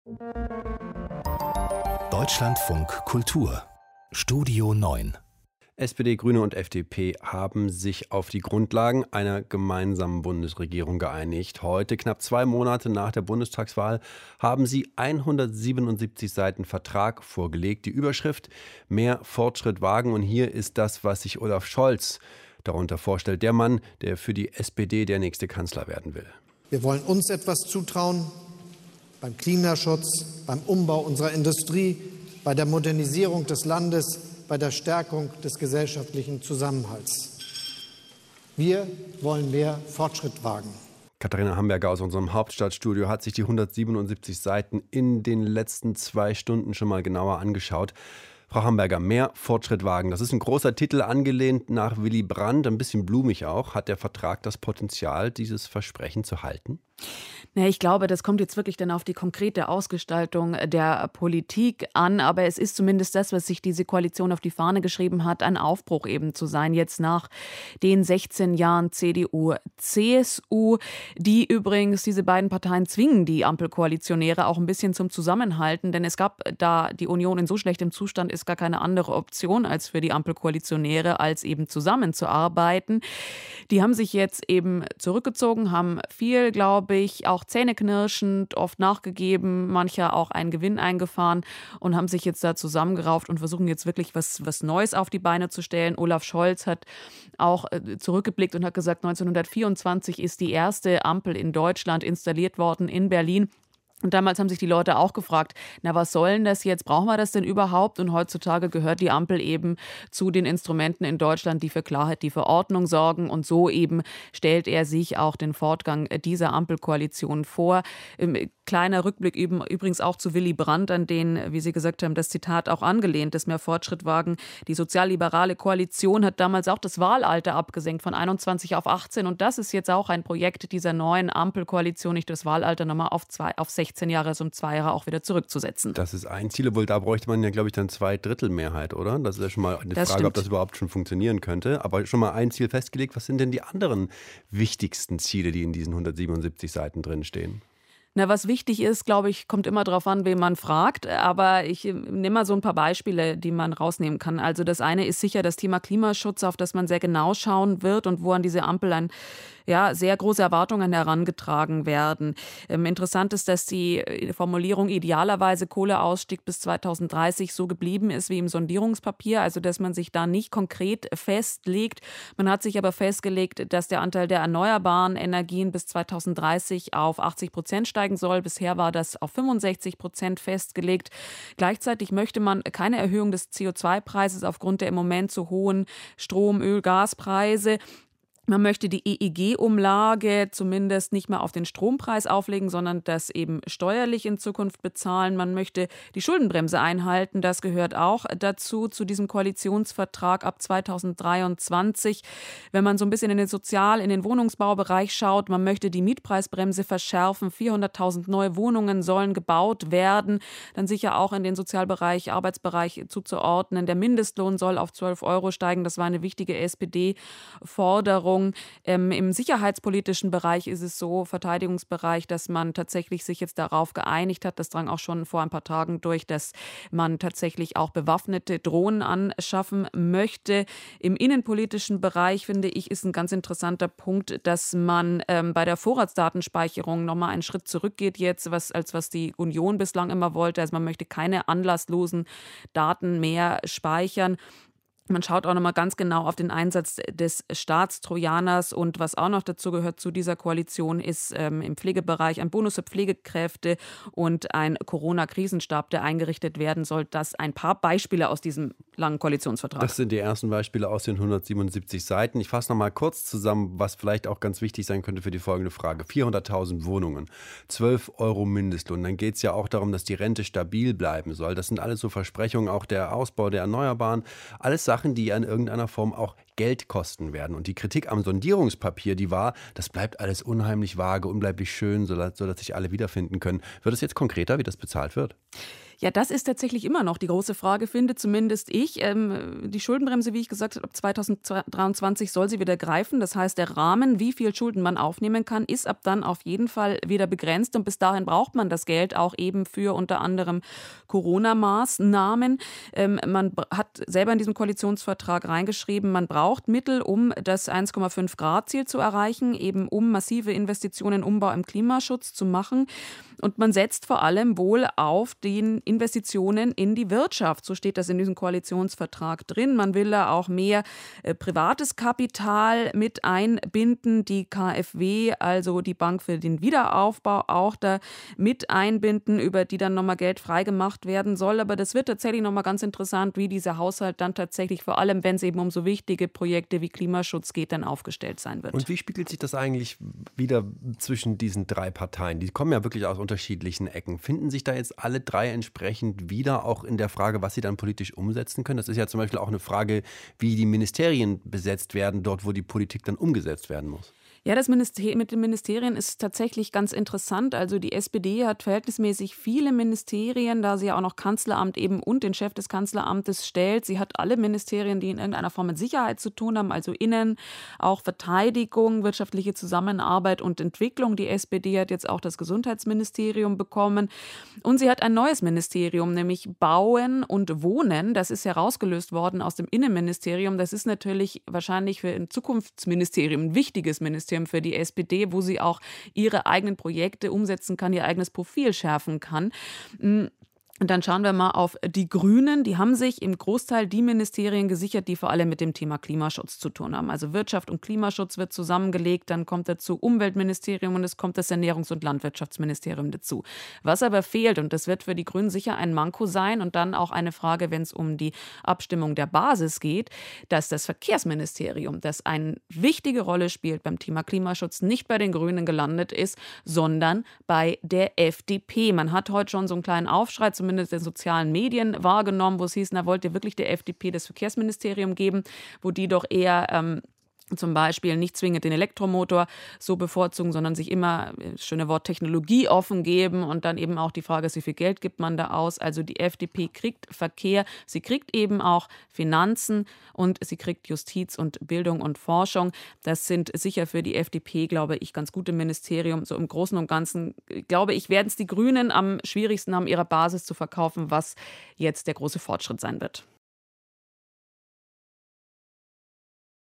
Deutschlandfunk Kultur Studio 9. SPD, Grüne und FDP haben sich auf die Grundlagen einer gemeinsamen Bundesregierung geeinigt. Heute, knapp 2 Monate nach der Bundestagswahl, haben sie 177 Seiten Vertrag vorgelegt. Die Überschrift: Mehr Fortschritt wagen. Und hier ist das, was sich Olaf Scholz darunter vorstellt. Der Mann, der für die SPD der nächste Kanzler werden will. Wir wollen uns etwas zutrauen beim Klimaschutz, beim Umbau unserer Industrie, bei der Modernisierung des Landes, bei der Stärkung des gesellschaftlichen Zusammenhalts. Wir wollen mehr Fortschritt wagen. Katharina Hamburger aus unserem Hauptstadtstudio hat sich die 177 Seiten in den letzten 2 Stunden schon mal genauer angeschaut. Frau Hamburger, mehr Fortschritt wagen. Das ist ein großer Titel, angelehnt nach Willy Brandt, ein bisschen blumig auch. Hat der Vertrag das Potenzial, dieses Versprechen zu halten? Ja, ich glaube, das kommt jetzt wirklich dann auf die konkrete Ausgestaltung der Politik an. Aber es ist zumindest das, was sich diese Koalition auf die Fahne geschrieben hat, ein Aufbruch eben zu sein. Jetzt nach den 16 Jahren CDU, CSU, die übrigens, diese beiden Parteien zwingen die Ampelkoalitionäre auch ein bisschen zum Zusammenhalten. Denn es gab, da die Union in so schlechtem Zustand ist, gar keine andere Option als für die Ampelkoalitionäre, als eben zusammenzuarbeiten. Die haben sich jetzt eben zurückgezogen, haben viel, glaube ich, auch zähneknirschend oft nachgegeben, mancher auch einen Gewinn eingefahren und haben sich jetzt da zusammengerauft und versuchen jetzt wirklich was Neues auf die Beine zu stellen. Olaf Scholz hat auch zurückgeblickt und hat gesagt, 1924 ist die erste Ampel in Deutschland installiert worden in Berlin. Und damals haben sich die Leute auch gefragt, na, was soll denn das jetzt? Brauchen wir das denn überhaupt? Und heutzutage gehört die Ampel eben zu den Instrumenten in Deutschland, die für Klarheit, die für Ordnung sorgen. Und so eben stellt er sich auch den Fortgang dieser Ampelkoalition vor. Kleiner Rückblick übrigens auch zu Willy Brandt, an den, wie Sie gesagt haben, das Zitat auch angelehnt ist, mehr Fortschritt wagen. Die sozialliberale Koalition hat damals auch das Wahlalter abgesenkt von 21 auf 18. Und das ist jetzt auch ein Projekt dieser neuen Ampelkoalition, nicht das Wahlalter nochmal auf 16 Jahre, also um 2 Jahre auch wieder zurückzusetzen. Das ist ein Ziel, obwohl da bräuchte man ja, glaube ich, dann 2/3 Mehrheit, oder? Das ist ja schon mal eine Frage, stimmt. Ob das überhaupt schon funktionieren könnte. Aber schon mal ein Ziel festgelegt. Was sind denn die anderen wichtigsten Ziele, die in diesen 177 Seiten drinstehen? Na, was wichtig ist, glaube ich, kommt immer darauf an, wen man fragt. Aber ich nehme mal so ein paar Beispiele, die man rausnehmen kann. Also das eine ist sicher das Thema Klimaschutz, auf das man sehr genau schauen wird und wo an diese Ampel sehr große Erwartungen herangetragen werden. Interessant ist, dass die Formulierung idealerweise Kohleausstieg bis 2030 so geblieben ist wie im Sondierungspapier, also dass man sich da nicht konkret festlegt. Man hat sich aber festgelegt, dass der Anteil der erneuerbaren Energien bis 2030 auf 80% steigen soll. Bisher war das auf 65% festgelegt. Gleichzeitig möchte man keine Erhöhung des CO2-Preises aufgrund der im Moment zu hohen Strom-, Öl-, Gaspreise. Man möchte die EEG-Umlage zumindest nicht mehr auf den Strompreis auflegen, sondern das eben steuerlich in Zukunft bezahlen. Man möchte die Schuldenbremse einhalten. Das gehört auch dazu, zu diesem Koalitionsvertrag ab 2023. Wenn man so ein bisschen in den Wohnungsbaubereich schaut, man möchte die Mietpreisbremse verschärfen. 400.000 neue Wohnungen sollen gebaut werden. Dann sicher auch in den Sozialbereich, Arbeitsbereich zuzuordnen. Der Mindestlohn soll auf 12 € steigen. Das war eine wichtige SPD-Forderung. Im sicherheitspolitischen Bereich ist es so, Verteidigungsbereich, dass man tatsächlich sich jetzt darauf geeinigt hat, das drang auch schon vor ein paar Tagen durch, dass man tatsächlich auch bewaffnete Drohnen anschaffen möchte. Im innenpolitischen Bereich, finde ich, ist ein ganz interessanter Punkt, dass man bei der Vorratsdatenspeicherung nochmal einen Schritt zurückgeht jetzt, was die Union bislang immer wollte. Also man möchte keine anlasslosen Daten mehr speichern. Man schaut auch nochmal ganz genau auf den Einsatz des Staatstrojaners und was auch noch dazu gehört zu dieser Koalition ist im Pflegebereich ein Bonus für Pflegekräfte und ein Corona-Krisenstab, der eingerichtet werden soll. Das ein paar Beispiele aus diesem langen Koalitionsvertrag. Das sind die ersten Beispiele aus den 177 Seiten. Ich fasse nochmal kurz zusammen, was vielleicht auch ganz wichtig sein könnte für die folgende Frage. 400.000 Wohnungen, 12 € Mindestlohn. Dann geht es ja auch darum, dass die Rente stabil bleiben soll. Das sind alles so Versprechungen, auch der Ausbau der Erneuerbaren. Alles Sachen, die in irgendeiner Form auch Geld kosten werden. Und die Kritik am Sondierungspapier, die war, das bleibt alles unheimlich vage, unglaublich schön, sodass sich alle wiederfinden können. Wird es jetzt konkreter, wie das bezahlt wird? Ja, das ist tatsächlich immer noch die große Frage, finde zumindest ich. Die Schuldenbremse, wie ich gesagt habe, ab 2023 soll sie wieder greifen. Das heißt, der Rahmen, wie viel Schulden man aufnehmen kann, ist ab dann auf jeden Fall wieder begrenzt. Und bis dahin braucht man das Geld auch eben für unter anderem Corona-Maßnahmen. Man hat selber in diesem Koalitionsvertrag reingeschrieben, man braucht Mittel, um das 1,5-Grad-Ziel zu erreichen, eben um massive Investitionen, Umbau im Klimaschutz zu machen. Und man setzt vor allem wohl auf den Investitionen in die Wirtschaft. So steht das in diesem Koalitionsvertrag drin. Man will da auch mehr privates Kapital mit einbinden, die KfW, also die Bank für den Wiederaufbau, auch da mit einbinden, über die dann nochmal Geld freigemacht werden soll. Aber das wird tatsächlich nochmal ganz interessant, wie dieser Haushalt dann tatsächlich, vor allem wenn es eben um so wichtige Projekte wie Klimaschutz geht, dann aufgestellt sein wird. Und wie spiegelt sich das eigentlich wieder zwischen diesen drei Parteien? Die kommen ja wirklich aus unterschiedlichen Ecken. Finden sich da jetzt alle drei entsprechend wieder, auch in der Frage, was sie dann politisch umsetzen können? Das ist ja zum Beispiel auch eine Frage, wie die Ministerien besetzt werden, dort, wo die Politik dann umgesetzt werden muss. Ja, das mit den Ministerien ist tatsächlich ganz interessant. Also die SPD hat verhältnismäßig viele Ministerien, da sie ja auch noch Kanzleramt eben und den Chef des Kanzleramtes stellt. Sie hat alle Ministerien, die in irgendeiner Form mit Sicherheit zu tun haben, also Innen, auch Verteidigung, wirtschaftliche Zusammenarbeit und Entwicklung. Die SPD hat jetzt auch das Gesundheitsministerium bekommen. Und sie hat ein neues Ministerium, nämlich Bauen und Wohnen. Das ist herausgelöst worden aus dem Innenministerium. Das ist natürlich wahrscheinlich für ein Zukunftsministerium ein wichtiges Ministerium für die SPD, wo sie auch ihre eigenen Projekte umsetzen kann, ihr eigenes Profil schärfen kann. Und dann schauen wir mal auf die Grünen. Die haben sich im Großteil die Ministerien gesichert, die vor allem mit dem Thema Klimaschutz zu tun haben. Also Wirtschaft und Klimaschutz wird zusammengelegt, dann kommt dazu Umweltministerium und es kommt das Ernährungs- und Landwirtschaftsministerium dazu. Was aber fehlt, und das wird für die Grünen sicher ein Manko sein und dann auch eine Frage, wenn es um die Abstimmung der Basis geht, dass das Verkehrsministerium, das eine wichtige Rolle spielt beim Thema Klimaschutz, nicht bei den Grünen gelandet ist, sondern bei der FDP. Man hat heute schon so einen kleinen Aufschrei, zumindest in sozialen Medien wahrgenommen, wo es hieß, na, wollt ihr wirklich der FDP das Verkehrsministerium geben, wo die doch eher zum Beispiel nicht zwingend den Elektromotor so bevorzugen, sondern sich immer, schöne Wort, technologieoffen geben und dann eben auch die Frage ist, wie viel Geld gibt man da aus? Also die FDP kriegt Verkehr, sie kriegt eben auch Finanzen und sie kriegt Justiz und Bildung und Forschung. Das sind sicher für die FDP, glaube ich, ganz gute Ministerien. So im Großen und Ganzen, glaube ich, werden es die Grünen am schwierigsten haben, ihrer Basis zu verkaufen, was jetzt der große Fortschritt sein wird.